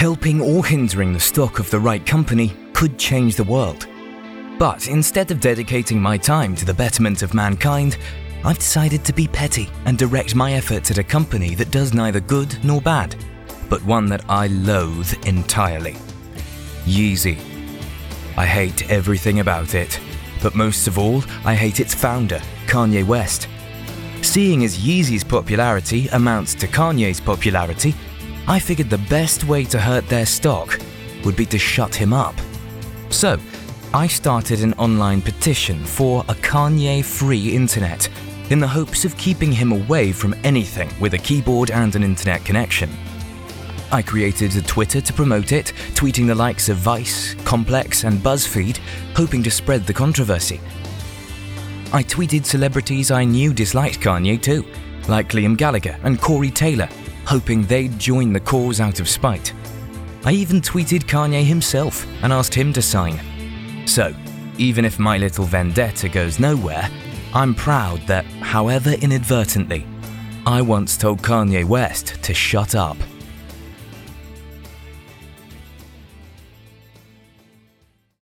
Helping or hindering the stock of the right company could change the world. But instead of dedicating my time to the betterment of mankind, I've decided to be petty and direct my efforts at a company that does neither good nor bad, but one that I loathe entirely. Yeezy. I hate everything about it, but most of all, I hate its founder, Kanye West. Seeing as Yeezy's popularity amounts to Kanye's popularity, I figured the best way to hurt their stock would be to shut him up. So, I started an online petition for a Kanye-free internet in the hopes of keeping him away from anything with a keyboard and an internet connection. I created a Twitter to promote it, tweeting the likes of Vice, Complex and BuzzFeed, hoping to spread the controversy. I tweeted celebrities I knew disliked Kanye too, like Liam Gallagher and Corey Taylor, hoping they'd join the cause out of spite. I even tweeted Kanye himself and asked him to sign. So, even if my little vendetta goes nowhere, I'm proud that, however inadvertently, I once told Kanye West to shut up.